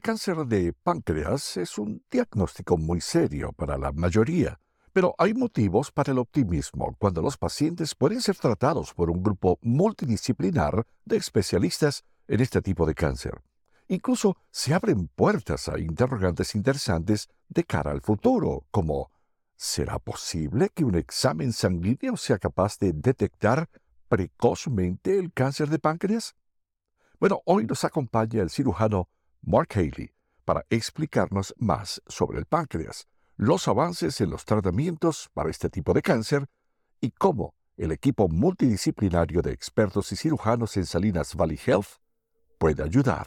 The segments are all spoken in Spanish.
El cáncer de páncreas es un diagnóstico muy serio para la mayoría, pero hay motivos para el optimismo cuando los pacientes pueden ser tratados por un grupo multidisciplinar de especialistas en este tipo de cáncer. Incluso se abren puertas a interrogantes interesantes de cara al futuro, como ¿será posible que un examen sanguíneo sea capaz de detectar precozmente el cáncer de páncreas? Bueno, hoy nos acompaña el cirujano Mark Haley para explicarnos más sobre el páncreas, los avances en los tratamientos para este tipo de cáncer y cómo el equipo multidisciplinario de expertos y cirujanos en Salinas Valley Health puede ayudar.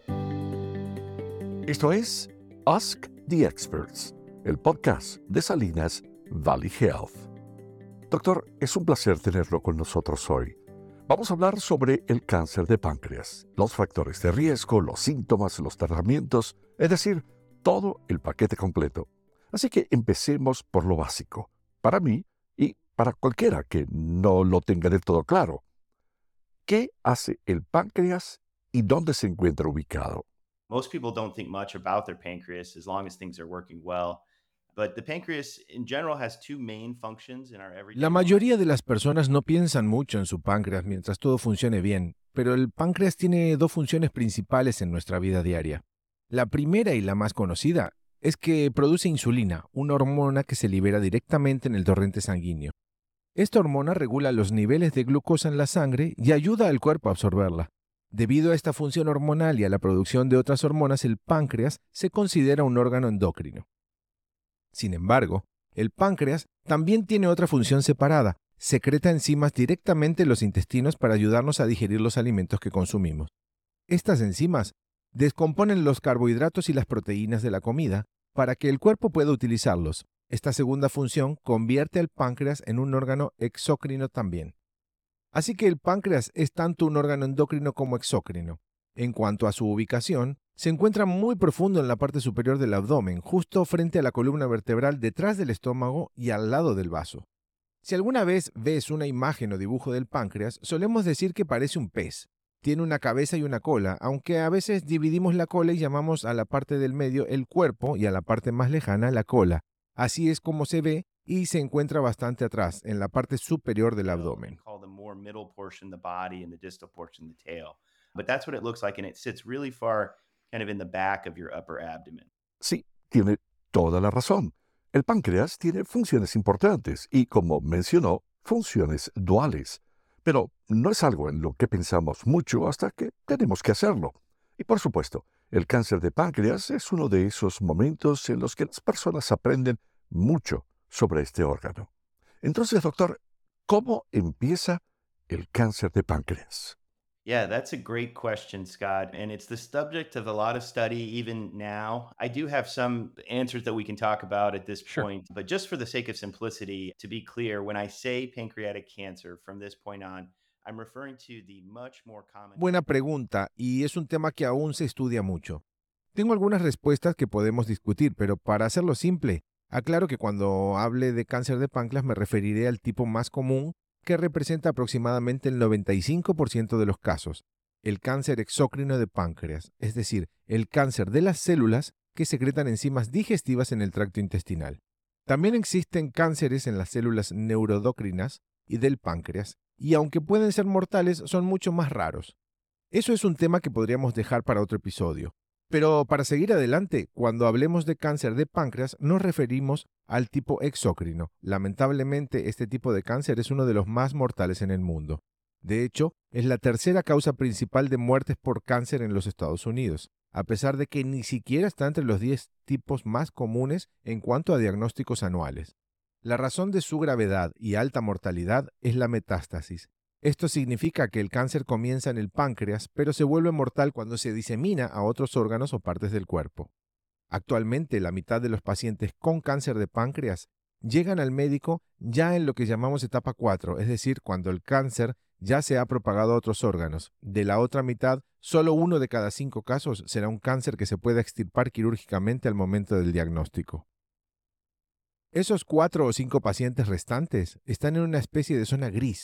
Esto es Ask the Experts, el podcast de Salinas Valley Health. Doctor, es un placer tenerlo con nosotros hoy. Vamos a hablar sobre el cáncer de páncreas, los factores de riesgo, los síntomas, los tratamientos, es decir, todo el paquete completo. Así que empecemos por lo básico, para mí y para cualquiera que no lo tenga del todo claro. ¿Qué hace el páncreas y dónde se encuentra ubicado? Most people don't think much about their pancreas as long as things are working well. But the pancreas in general has two main functions in our La everyday mayoría lives. de las personas no piensan mucho en su páncreas mientras todo funcione bien, pero el páncreas tiene dos funciones principales en nuestra vida diaria. La primera y la más conocida es que produce insulina, una hormona que se libera directamente en el torrente sanguíneo. Esta hormona regula los niveles de glucosa en la sangre y ayuda al cuerpo a absorberla. Debido a esta función hormonal y a la producción de otras hormonas, el páncreas se considera un órgano endocrino. Sin embargo, el páncreas también tiene otra función separada. Secreta enzimas directamente en los intestinos para ayudarnos a digerir los alimentos que consumimos. Estas enzimas descomponen los carbohidratos y las proteínas de la comida para que el cuerpo pueda utilizarlos. Esta segunda función convierte al páncreas en un órgano exócrino también. Así que el páncreas es tanto un órgano endocrino como exócrino. En cuanto a su ubicación, se encuentra muy profundo en la parte superior del abdomen, justo frente a la columna vertebral detrás del estómago y al lado del vaso. Si alguna vez ves una imagen o dibujo del páncreas, solemos decir que parece un pez. Tiene una cabeza y una cola, aunque a veces dividimos la cola y llamamos a la parte del medio el cuerpo y a la parte más lejana la cola. Así es como se ve y se encuentra bastante atrás, en la parte superior del We abdomen. call the more middle portion the body and the distal portion the tail. But that's what it looks like, and it sits really far kind of in the back of your upper abdomen. Sí, tiene toda la razón. El páncreas tiene funciones importantes y, como mencionó, funciones duales. Pero no es algo en lo que pensamos mucho hasta que tenemos que hacerlo. Y por supuesto, el cáncer de páncreas es uno de esos momentos en los que las personas aprenden mucho sobre este órgano. Entonces, doctor, ¿cómo empieza el cáncer de páncreas? Yeah, that's a great question, Scott. And it's the subject of a lot of study even now. I do have some answers that we can talk about at this Sure. point, but just for the sake of simplicity, to be clear, when I say pancreatic cancer from this point on, I'm referring to the much more common. Buena pregunta, y es un tema que aún se estudia mucho. Tengo algunas respuestas que podemos discutir, pero para hacerlo simple, aclaro que cuando hable de cáncer de páncreas me referiré al tipo más común que representa aproximadamente el 95% de los casos, el cáncer exócrino de páncreas, es decir, el cáncer de las células que secretan enzimas digestivas en el tracto intestinal. También existen cánceres en las células neuroendocrinas y del páncreas, y aunque pueden ser mortales, son mucho más raros. Eso es un tema que podríamos dejar para otro episodio. Pero para seguir adelante, cuando hablemos de cáncer de páncreas, nos referimos al tipo exócrino. Lamentablemente, este tipo de cáncer es uno de los más mortales en el mundo. De hecho, es la tercera causa principal de muertes por cáncer en los Estados Unidos, a pesar de que ni siquiera está entre los 10 tipos más comunes en cuanto a diagnósticos anuales. La razón de su gravedad y alta mortalidad es la metástasis. Esto significa que el cáncer comienza en el páncreas, pero se vuelve mortal cuando se disemina a otros órganos o partes del cuerpo. Actualmente, la mitad de los pacientes con cáncer de páncreas llegan al médico ya en lo que llamamos etapa 4, es decir, cuando el cáncer ya se ha propagado a otros órganos. De la otra mitad, solo 1 de cada 5 casos será un cáncer que se pueda extirpar quirúrgicamente al momento del diagnóstico. Esos 4 o 5 pacientes restantes están en una especie de zona gris.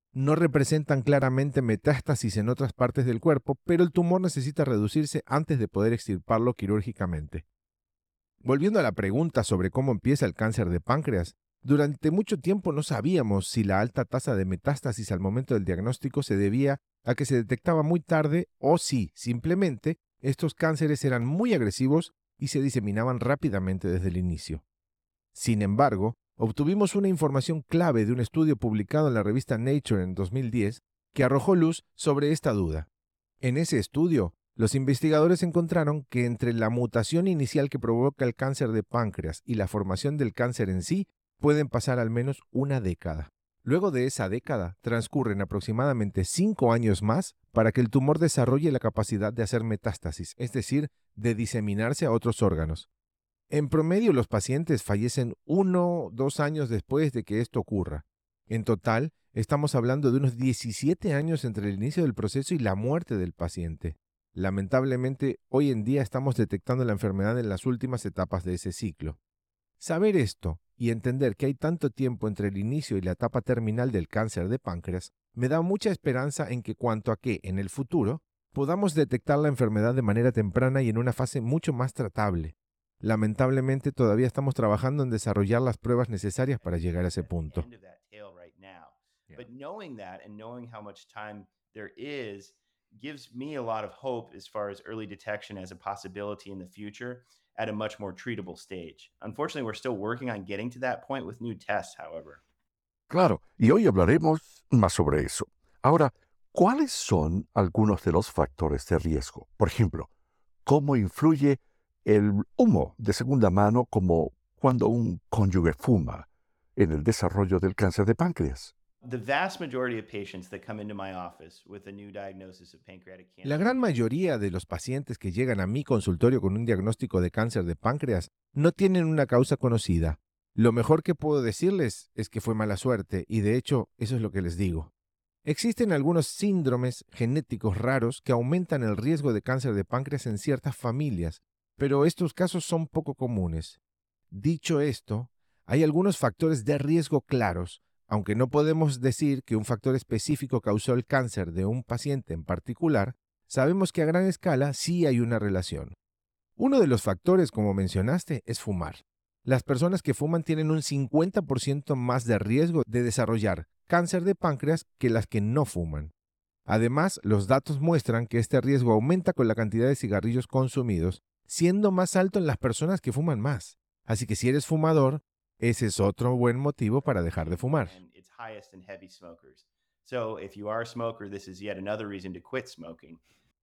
no representan claramente metástasis en otras partes del cuerpo, pero el tumor necesita reducirse antes de poder extirparlo quirúrgicamente. Volviendo a la pregunta sobre cómo empieza el cáncer de páncreas, durante mucho tiempo no sabíamos si la alta tasa de metástasis al momento del diagnóstico se debía a que se detectaba muy tarde o si, simplemente, estos cánceres eran muy agresivos y se diseminaban rápidamente desde el inicio. Sin embargo, obtuvimos una información clave de un estudio publicado en la revista Nature en 2010 que arrojó luz sobre esta duda. En ese estudio, los investigadores encontraron que entre la mutación inicial que provoca el cáncer de páncreas y la formación del cáncer en sí, pueden pasar al menos una década. Luego de esa década, transcurren aproximadamente 5 años más para que el tumor desarrolle la capacidad de hacer metástasis, es decir, de diseminarse a otros órganos. En promedio, los pacientes fallecen 1 o 2 años después de que esto ocurra. En total, estamos hablando de unos 17 años entre el inicio del proceso y la muerte del paciente. Lamentablemente, hoy en día estamos detectando la enfermedad en las últimas etapas de ese ciclo. Saber esto y entender que hay tanto tiempo entre el inicio y la etapa terminal del cáncer de páncreas me da mucha esperanza en que cuanto a que, en el futuro, podamos detectar la enfermedad de manera temprana y en una fase mucho más tratable. Lamentablemente, todavía estamos trabajando en desarrollar las pruebas necesarias para llegar a ese punto. End of that tail right now. But knowing that and knowing how much time there is gives me a lot of hope as far as early detection as a possibility in the future at a much more treatable stage. Unfortunately, we're still working on getting to that point with new tests, however. Claro, y hoy hablaremos más sobre eso. Ahora, ¿cuáles son algunos de los factores de riesgo? Por ejemplo, ¿cómo influye el humo de segunda mano como cuando un cónyuge fuma en el desarrollo del cáncer de páncreas? The vast majority of patients that come into my office with a new diagnosis of pancreatic La cancer. gran mayoría de los pacientes que llegan a mi consultorio con un diagnóstico de cáncer de páncreas no tienen una causa conocida. Lo mejor que puedo decirles es que fue mala suerte y de hecho eso es lo que les digo. Existen algunos síndromes genéticos raros que aumentan el riesgo de cáncer de páncreas en ciertas familias, pero estos casos son poco comunes. Dicho esto, hay algunos factores de riesgo claros, aunque no podemos decir que un factor específico causó el cáncer de un paciente en particular, sabemos que a gran escala sí hay una relación. Uno de los factores, como mencionaste, es fumar. Las personas que fuman tienen un 50% más de riesgo de desarrollar cáncer de páncreas que las que no fuman. Además, los datos muestran que este riesgo aumenta con la cantidad de cigarrillos consumidos, siendo más alto en las personas que fuman más. Así que si eres fumador, ese es otro buen motivo para dejar de fumar. And it's highest in heavy smokers. So if you are a smoker, this is yet another reason to quit smoking.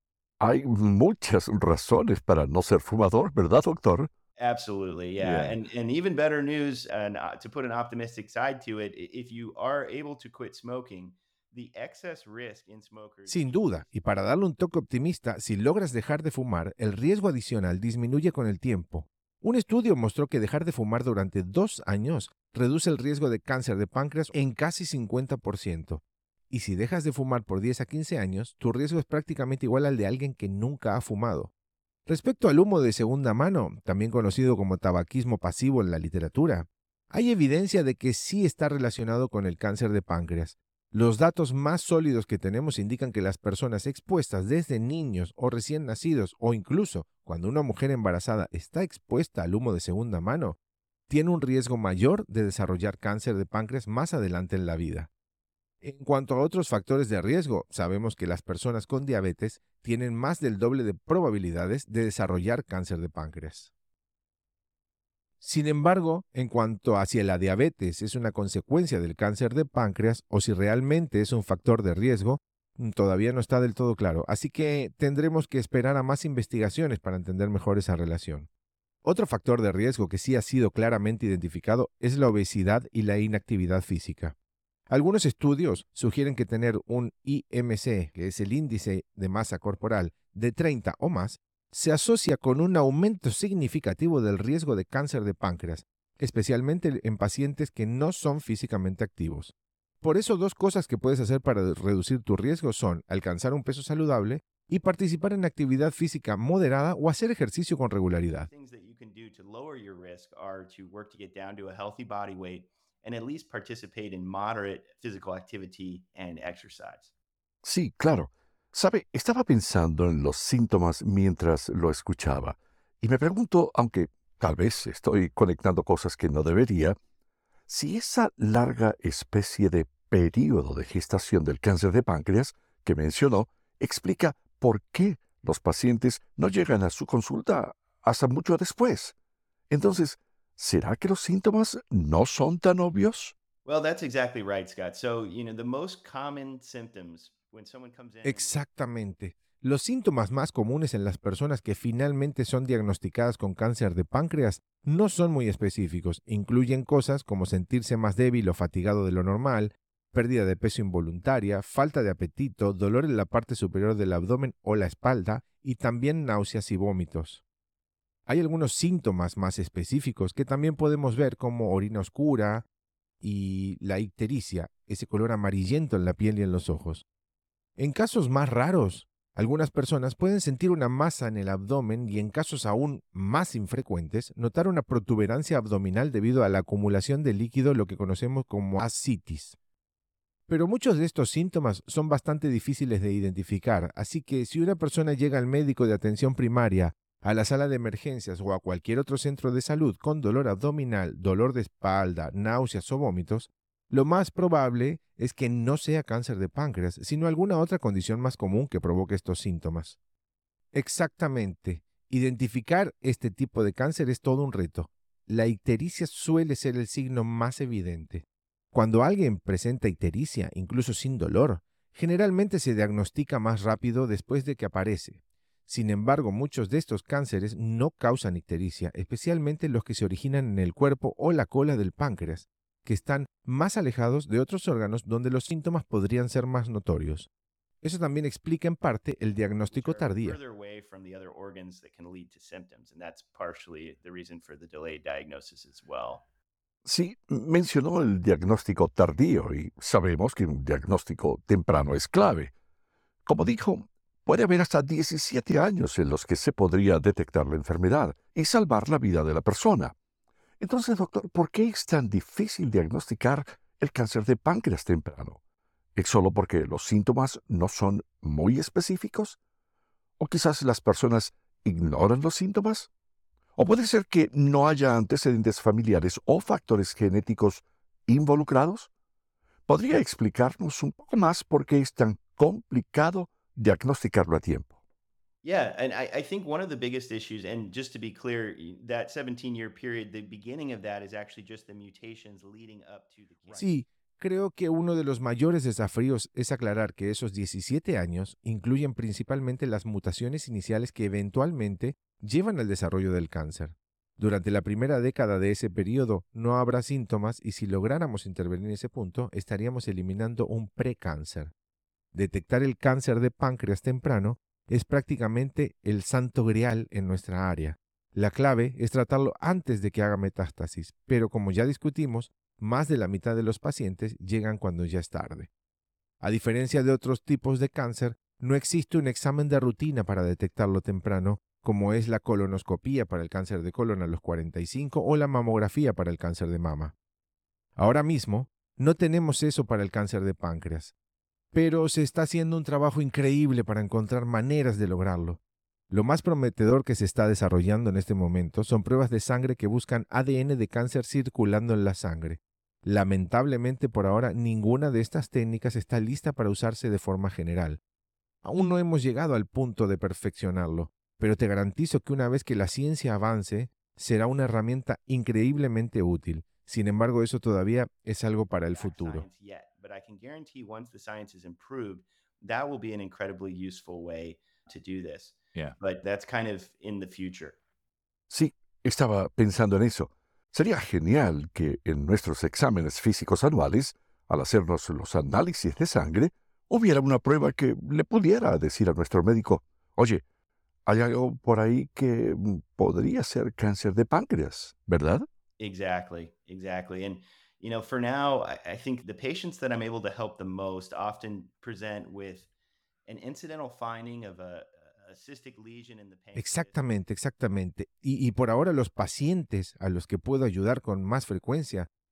Hay muchas razones para no ser fumador, ¿verdad, doctor? Absolutely, yeah. And even better news, and to put an optimistic side to it, if you are able to quit smoking, the excess risk in smokers. Sin duda, y para darle un toque optimista, si logras dejar de fumar, el riesgo adicional disminuye con el tiempo. Un estudio mostró que dejar de fumar durante 2 años reduce el riesgo de cáncer de páncreas en casi 50%. Y si dejas de fumar por 10 a 15 años, tu riesgo es prácticamente igual al de alguien que nunca ha fumado. Respecto al humo de segunda mano, también conocido como tabaquismo pasivo en la literatura, hay evidencia de que sí está relacionado con el cáncer de páncreas. Los datos más sólidos que tenemos indican que las personas expuestas desde niños o recién nacidos o incluso cuando una mujer embarazada está expuesta al humo de segunda mano, tiene un riesgo mayor de desarrollar cáncer de páncreas más adelante en la vida. En cuanto a otros factores de riesgo, sabemos que las personas con diabetes tienen más del doble de probabilidades de desarrollar cáncer de páncreas. Sin embargo, en cuanto a si la diabetes es una consecuencia del cáncer de páncreas o si realmente es un factor de riesgo, todavía no está del todo claro, así que tendremos que esperar a más investigaciones para entender mejor esa relación. Otro factor de riesgo que sí ha sido claramente identificado es la obesidad y la inactividad física. Algunos estudios sugieren que tener un IMC, que es el índice de masa corporal, de 30 o más, se asocia con un aumento significativo del riesgo de cáncer de páncreas, especialmente en pacientes que no son físicamente activos. Por eso, 2 cosas que puedes hacer para reducir tu riesgo son alcanzar un peso saludable y participar en actividad física moderada o hacer ejercicio con regularidad. Things that you can do to lower your risk are to work to get down to a healthy body weight and at least participate in moderate physical activity and exercise. Sí, claro. Sabe, estaba pensando en los síntomas mientras lo escuchaba y me pregunto, aunque tal vez estoy conectando cosas que no debería, si esa larga especie de período de gestación del cáncer de páncreas que mencionó explica por qué los pacientes no llegan a su consulta hasta mucho después. Entonces, ¿será que los síntomas no son tan obvios? Well, that's exactly right, Scott. So, the most common symptoms when someone comes in and they Exactamente. Los síntomas más comunes en las personas que finalmente son diagnosticadas con cáncer de páncreas no son muy específicos. Incluyen cosas como sentirse más débil o fatigado de lo normal, pérdida de peso involuntaria, falta de apetito, dolor en la parte superior del abdomen o la espalda y también náuseas y vómitos. Hay algunos síntomas más específicos que también podemos ver como orina oscura y la ictericia, ese color amarillento en la piel y en los ojos. En casos más raros, algunas personas pueden sentir una masa en el abdomen y en casos aún más infrecuentes, notar una protuberancia abdominal debido a la acumulación de líquido, lo que conocemos como ascitis. Pero muchos de estos síntomas son bastante difíciles de identificar, así que si una persona llega al médico de atención primaria, a la sala de emergencias o a cualquier otro centro de salud con dolor abdominal, dolor de espalda, náuseas o vómitos, lo más probable es que no sea cáncer de páncreas, sino alguna otra condición más común que provoque estos síntomas. Exactamente. Identificar este tipo de cáncer es todo un reto. La ictericia suele ser el signo más evidente. Cuando alguien presenta ictericia, incluso sin dolor, generalmente se diagnostica más rápido después de que aparece. Sin embargo, muchos de estos cánceres no causan ictericia, especialmente los que se originan en el cuerpo o la cola del páncreas, que están más alejados de otros órganos donde los síntomas podrían ser más notorios. Eso también explica en parte el which diagnóstico are tardío. further away from the other organs that can lead to symptoms, and that's partially the reason for the delayed diagnosis as well. Sí, mencionó el diagnóstico tardío y sabemos que un diagnóstico temprano es clave. Como dijo, puede haber hasta 17 años en los que se podría detectar la enfermedad y salvar la vida de la persona. Entonces, doctor, ¿por qué es tan difícil diagnosticar el cáncer de páncreas temprano? ¿Es solo porque los síntomas no son muy específicos? ¿O quizás las personas ignoran los síntomas? ¿O puede ser que no haya antecedentes familiares o factores genéticos involucrados? ¿Podría explicarnos un poco más por qué es tan complicado diagnosticarlo a tiempo? Yeah, and I think one of the biggest issues, and just to be clear, that 17-year period, the beginning of that is actually just the mutations leading up to the cancer. Sí, creo que uno de los mayores desafíos es aclarar que esos 17 años incluyen principalmente las mutaciones iniciales que eventualmente llevan al desarrollo del cáncer. Durante la primera década de ese periodo no habrá síntomas y si lográramos intervenir en ese punto, estaríamos eliminando un precáncer. Detectar el cáncer de páncreas temprano es prácticamente el santo grial en nuestra área. La clave es tratarlo antes de que haga metástasis, pero como ya discutimos, más de la mitad de los pacientes llegan cuando ya es tarde. A diferencia de otros tipos de cáncer, no existe un examen de rutina para detectarlo temprano, como es la colonoscopía para el cáncer de colon a los 45 o la mamografía para el cáncer de mama. Ahora mismo, no tenemos eso para el cáncer de páncreas, pero se está haciendo un trabajo increíble para encontrar maneras de lograrlo. Lo más prometedor que se está desarrollando en este momento son pruebas de sangre que buscan ADN de cáncer circulando en la sangre. Lamentablemente por ahora ninguna de estas técnicas está lista para usarse de forma general. Aún no hemos llegado al punto de perfeccionarlo, pero te garantizo que una vez que la ciencia avance, será una herramienta increíblemente útil. Sin embargo, eso todavía es algo para el Exact futuro. science yet, but I can guarantee once the science is improved, that will be an incredibly useful way to do this. Yeah. But that's kind of in the future. Sí, estaba pensando en eso. Sería genial que en nuestros exámenes físicos anuales, al hacernos los análisis de sangre, hubiera una prueba que le pudiera decir a nuestro médico, oye, hay algo por ahí que podría ser cáncer de páncreas, ¿verdad? Exactly. And, for now, I think the patients that I'm able to help the most often present with an incidental finding of a cystic lesion in the pancreas. Exactamente. Y por ahora los pacientes a los que puedo ayudar con más frecuencia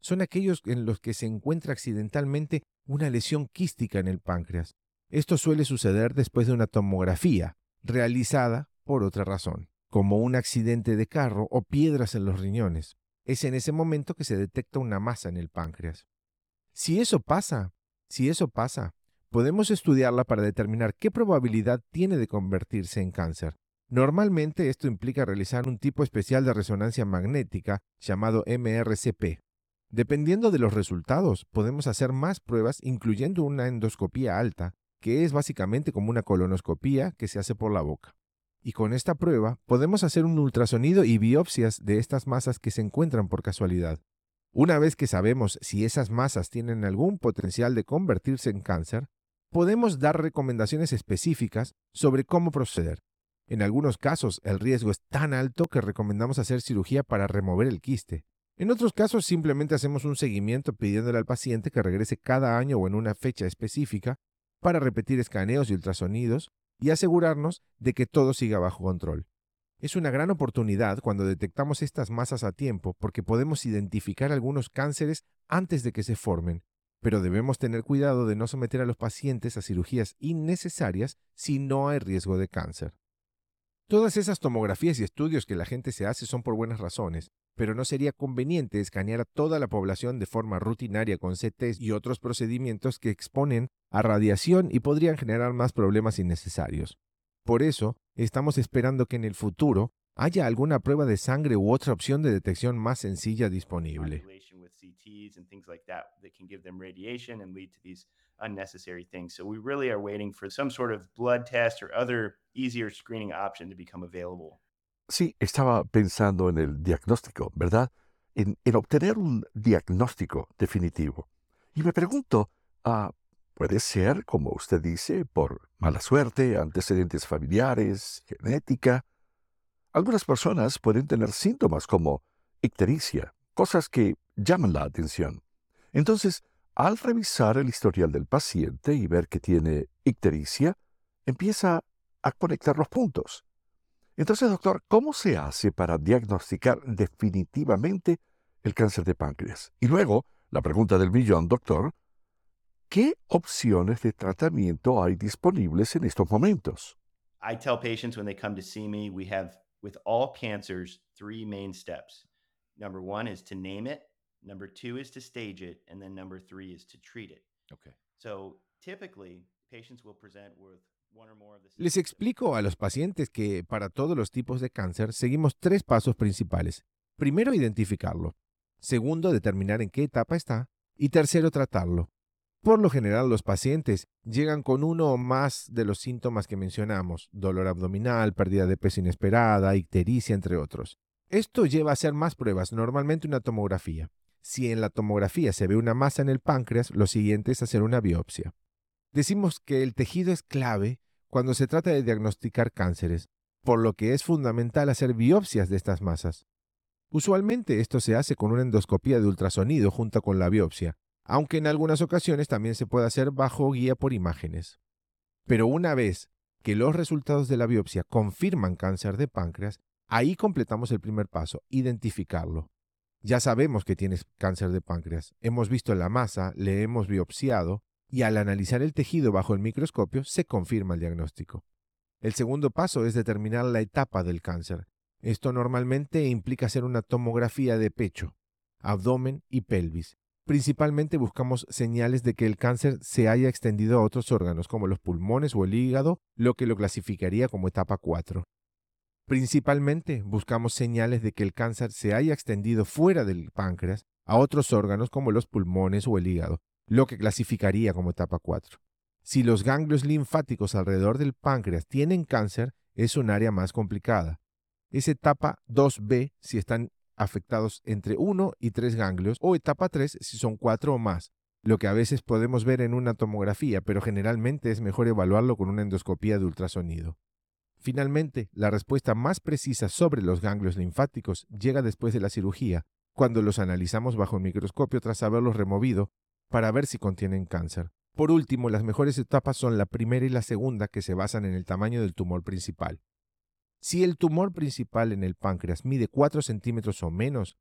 son aquellos en los que se encuentra accidentalmente una lesión quística en el páncreas. Esto suele suceder después de una tomografía, realizada por otra razón, como un accidente de carro o piedras en los riñones. Es en ese momento que se detecta una masa en el páncreas. Si eso pasa, podemos estudiarla para determinar qué probabilidad tiene de convertirse en cáncer. Normalmente esto implica realizar un tipo especial de resonancia magnética llamado MRCP. Dependiendo de los resultados, podemos hacer más pruebas, incluyendo una endoscopía alta, que es básicamente como una colonoscopía que se hace por la boca. Y con esta prueba podemos hacer un ultrasonido y biopsias de estas masas que se encuentran por casualidad. Una vez que sabemos si esas masas tienen algún potencial de convertirse en cáncer, podemos dar recomendaciones específicas sobre cómo proceder. En algunos casos, el riesgo es tan alto que recomendamos hacer cirugía para remover el quiste. En otros casos, simplemente hacemos un seguimiento pidiéndole al paciente que regrese cada año o en una fecha específica para repetir escaneos y ultrasonidos y asegurarnos de que todo siga bajo control. Es una gran oportunidad cuando detectamos estas masas a tiempo porque podemos identificar algunos cánceres antes de que se formen, pero debemos tener cuidado de no someter a los pacientes a cirugías innecesarias si no hay riesgo de cáncer. Todas esas tomografías y estudios que la gente se hace son por buenas razones, pero no sería conveniente escanear a toda la población de forma rutinaria con CTs y otros procedimientos que exponen a radiación y podrían generar más problemas innecesarios. Por eso, estamos esperando que en el futuro haya alguna prueba de sangre u otra opción de detección más sencilla disponible. Unnecessary things. So we really are waiting for some sort of blood test or other easier screening option to become available. Sí, estaba pensando en el diagnóstico, ¿verdad? En obtener un diagnóstico definitivo. Y me pregunto, ¿puede ser, como usted dice, por mala suerte, antecedentes familiares, genética? Algunas personas pueden tener síntomas como ictericia, cosas que llaman la atención. Entonces, al revisar el historial del paciente y ver que tiene ictericia, empieza a conectar los puntos. Entonces, doctor, ¿cómo se hace para diagnosticar definitivamente el cáncer de páncreas? Y luego, la pregunta del millón, doctor, ¿qué opciones de tratamiento hay disponibles en estos momentos? I tell patients when they come to see me, we have, with all cancers, 3 main steps. Number 1 is to name it, number 2 is to stage it, and then number 3 is to treat it. Okay. So typically, patients will present with one or more of the Les symptoms. explico a los pacientes que para todos los tipos de cáncer seguimos 3 pasos principales. Primero, identificarlo. Segundo, determinar en qué etapa está. Y tercero, tratarlo. Por lo general, los pacientes llegan con uno o más de los síntomas que mencionamos: dolor abdominal, pérdida de peso inesperada, ictericia, entre otros. Esto lleva a hacer más pruebas, normalmente una tomografía. Si en la tomografía se ve una masa en el páncreas, lo siguiente es hacer una biopsia. Decimos que el tejido es clave cuando se trata de diagnosticar cánceres, por lo que es fundamental hacer biopsias de estas masas. Usualmente esto se hace con una endoscopía de ultrasonido junto con la biopsia, aunque en algunas ocasiones también se puede hacer bajo guía por imágenes. Pero una vez que los resultados de la biopsia confirman cáncer de páncreas, ahí completamos el primer paso: identificarlo. Ya sabemos que tienes cáncer de páncreas, hemos visto la masa, le hemos biopsiado, y al analizar el tejido bajo el microscopio se confirma el diagnóstico. El segundo paso es determinar la etapa del cáncer. Esto normalmente implica hacer una tomografía de pecho, abdomen y pelvis. Principalmente buscamos señales de que el cáncer se haya extendido a otros órganos como los pulmones o el hígado, lo que lo clasificaría como etapa 4. Principalmente buscamos señales de que el cáncer se haya extendido fuera del páncreas a otros órganos como los pulmones o el hígado, lo que clasificaría como etapa 4. Si los ganglios linfáticos alrededor del páncreas tienen cáncer, es un área más complicada. Es etapa 2B si están afectados entre 1 y 3 ganglios, o etapa 3 si son 4 o más, lo que a veces podemos ver en una tomografía, pero generalmente es mejor evaluarlo con una endoscopía de ultrasonido. Finalmente, la respuesta más precisa sobre los ganglios linfáticos llega después de la cirugía, cuando los analizamos bajo el microscopio tras haberlos removido para ver si contienen cáncer. Por último, las mejores etapas son la primera y la segunda, que se basan en el tamaño del tumor principal. Si el tumor principal en el páncreas mide 4 centímetros o menos,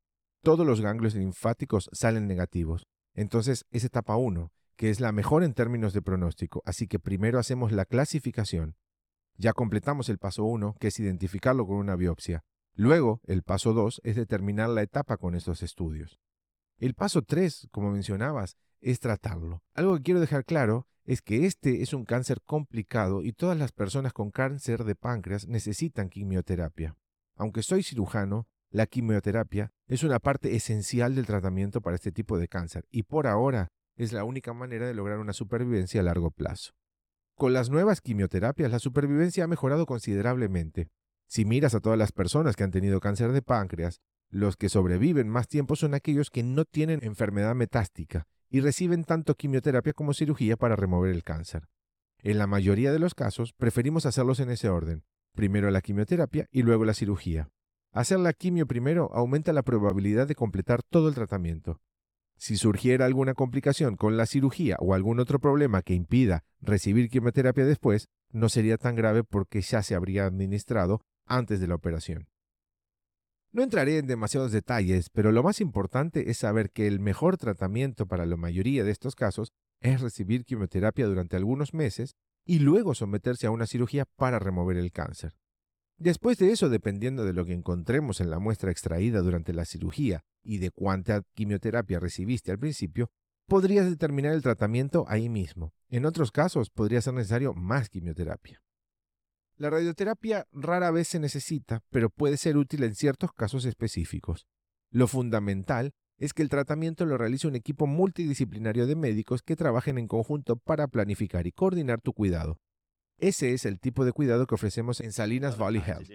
todos los ganglios linfáticos salen negativos. Entonces es etapa 1, que es la mejor en términos de pronóstico, así que primero hacemos la clasificación. Ya completamos el paso 1, que es identificarlo con una biopsia. Luego, el paso 2 es determinar la etapa con estos estudios. El paso 3, como mencionabas, es tratarlo. Algo que quiero dejar claro es que este es un cáncer complicado y todas las personas con cáncer de páncreas necesitan quimioterapia. Aunque soy cirujano, la quimioterapia es una parte esencial del tratamiento para este tipo de cáncer y por ahora es la única manera de lograr una supervivencia a largo plazo. Con las nuevas quimioterapias, la supervivencia ha mejorado considerablemente. Si miras a todas las personas que han tenido cáncer de páncreas, los que sobreviven más tiempo son aquellos que no tienen enfermedad metástica y reciben tanto quimioterapia como cirugía para remover el cáncer. En la mayoría de los casos, preferimos hacerlos en ese orden. Primero la quimioterapia y luego la cirugía. Hacer la quimio primero aumenta la probabilidad de completar todo el tratamiento. Si surgiera alguna complicación con la cirugía o algún otro problema que impida recibir quimioterapia después, no sería tan grave porque ya se habría administrado antes de la operación. No entraré en demasiados detalles, pero lo más importante es saber que el mejor tratamiento para la mayoría de estos casos es recibir quimioterapia durante algunos meses y luego someterse a una cirugía para remover el cáncer. Después de eso, dependiendo de lo que encontremos en la muestra extraída durante la cirugía y de cuánta quimioterapia recibiste al principio, podrías determinar el tratamiento ahí mismo. En otros casos, podría ser necesario más quimioterapia. La radioterapia rara vez se necesita, pero puede ser útil en ciertos casos específicos. Lo fundamental es que el tratamiento lo realice un equipo multidisciplinario de médicos que trabajen en conjunto para planificar y coordinar tu cuidado. Ese es el tipo de cuidado que ofrecemos en Salinas Valley Health.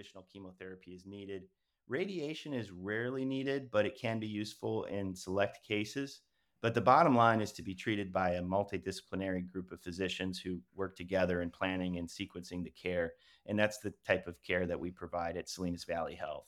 Radiation is rarely needed, but it can be useful in select cases. But the bottom line is to be treated by a multidisciplinary group of physicians who work together in planning and sequencing the care. And that's the type of care that we provide at Salinas Valley Health.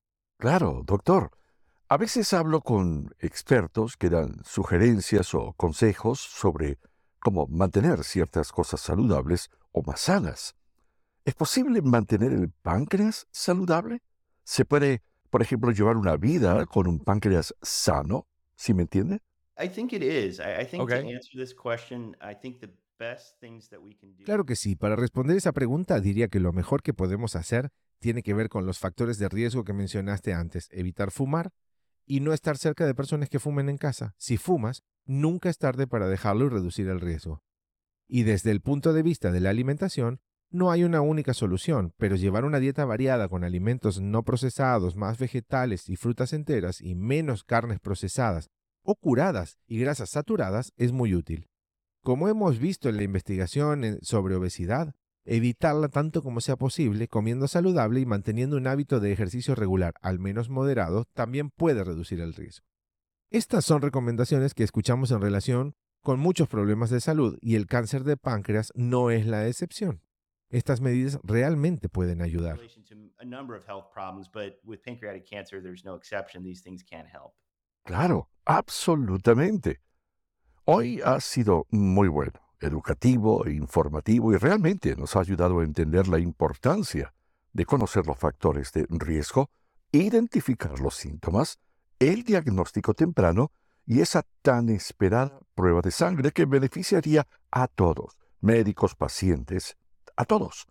Claro, doctor. A veces hablo con expertos que dan sugerencias o consejos sobre cómo mantener ciertas cosas saludables o más sanas. ¿Es posible mantener el páncreas saludable? ¿Se puede, por ejemplo, llevar una vida con un páncreas sano? ¿Sí me entiende? I think it is. I think to Okay. answer this question, I think the best things that we can do. Claro que sí. Para responder esa pregunta, diría que lo mejor que podemos hacer tiene que ver con los factores de riesgo que mencionaste antes. Evitar fumar y no estar cerca de personas que fumen en casa. Si fumas, nunca es tarde para dejarlo y reducir el riesgo. Y desde el punto de vista de la alimentación, no hay una única solución, pero llevar una dieta variada con alimentos no procesados, más vegetales y frutas enteras y menos carnes procesadas o curadas y grasas saturadas es muy útil. Como hemos visto en la investigación sobre obesidad, evitarla tanto como sea posible, comiendo saludable y manteniendo un hábito de ejercicio regular, al menos moderado, también puede reducir el riesgo. Estas son recomendaciones que escuchamos en relación con muchos problemas de salud y el cáncer de páncreas no es la excepción. Estas medidas realmente pueden ayudar. Relation to a number of health problems, but with pancreatic cancer, there's no exception. These things can help. Claro, absolutamente. Hoy ha sido muy bueno, educativo e informativo y realmente nos ha ayudado a entender la importancia de conocer los factores de riesgo, identificar los síntomas, el diagnóstico temprano y esa tan esperada prueba de sangre que beneficiaría a todos, médicos, pacientes, a todos.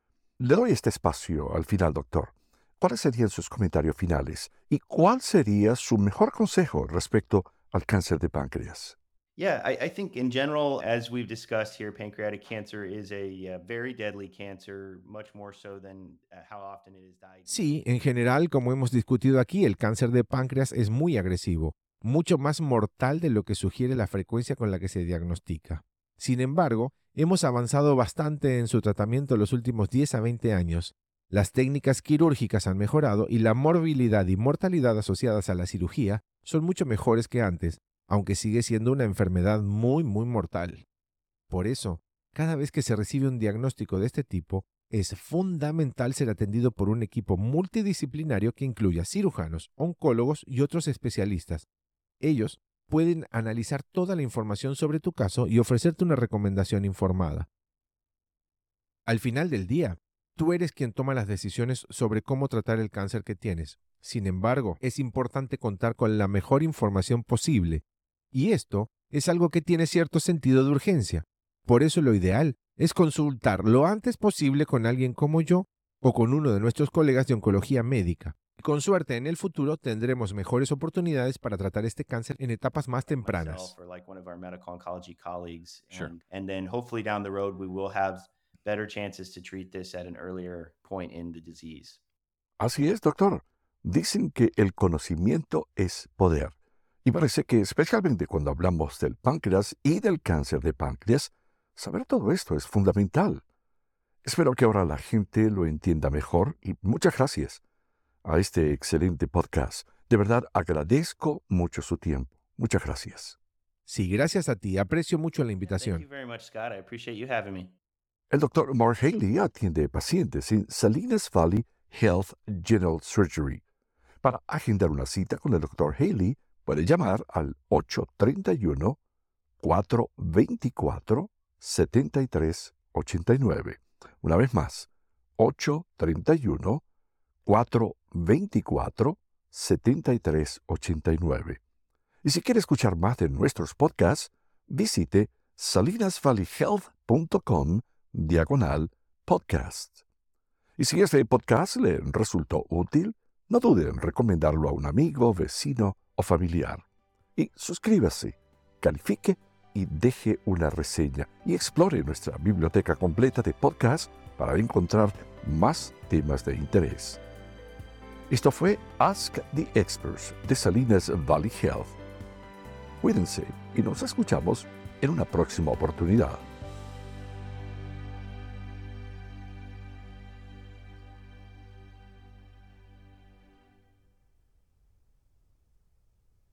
Le doy este espacio al final, doctor. ¿Cuáles serían sus comentarios finales y cuál sería su mejor consejo respecto al cáncer de páncreas? Yeah, I think in general, as we've discussed here, pancreatic cancer is a very deadly cancer, much more so than how often it is diagnosed. Sí, en general, como hemos discutido aquí, el cáncer de páncreas es muy agresivo, mucho más mortal de lo que sugiere la frecuencia con la que se diagnostica. Sin embargo, hemos avanzado bastante en su tratamiento en los últimos 10 a 20 años. Las técnicas quirúrgicas han mejorado y la morbilidad y mortalidad asociadas a la cirugía son mucho mejores que antes, aunque sigue siendo una enfermedad muy mortal. Por eso, cada vez que se recibe un diagnóstico de este tipo, es fundamental ser atendido por un equipo multidisciplinario que incluya cirujanos, oncólogos y otros especialistas. Ellos pueden analizar toda la información sobre tu caso y ofrecerte una recomendación informada. Al final del día, tú eres quien toma las decisiones sobre cómo tratar el cáncer que tienes. Sin embargo, es importante contar con la mejor información posible, y esto es algo que tiene cierto sentido de urgencia. Por eso lo ideal es consultar lo antes posible con alguien como yo o con uno de nuestros colegas de oncología médica. Con suerte, en el futuro tendremos mejores oportunidades para tratar este cáncer en etapas más tempranas. Or like one of our medical oncology colleagues. Sure. And then hopefully down the road, we will have better chances to treat this at an earlier point in the disease. Así es, doctor. Dicen que el conocimiento es poder. Y parece que especialmente cuando hablamos del páncreas y del cáncer de páncreas, saber todo esto es fundamental. Espero que ahora la gente lo entienda mejor y muchas gracias a este excelente podcast. De verdad agradezco mucho su tiempo. Muchas gracias. Sí, gracias a ti. Aprecio mucho la Thank invitación. you very much, Scott. I appreciate you having me. El doctor Mark Haley atiende pacientes en Salinas Valley Health General Surgery. Para agendar una cita con el doctor Haley, puede llamar al 831-424-7389. Una vez más, 831-424-7389. Y si quiere escuchar más de nuestros podcasts, visite salinasvalleyhealth.com/podcast. Y si este podcast le resultó útil, no dude en recomendarlo a un amigo, vecino o familiar. Y suscríbase, califique y deje una reseña. Y explore nuestra biblioteca completa de podcasts para encontrar más temas de interés. Esto fue Ask the Experts de Salinas Valley Health. Cuídense y nos escuchamos en una próxima oportunidad.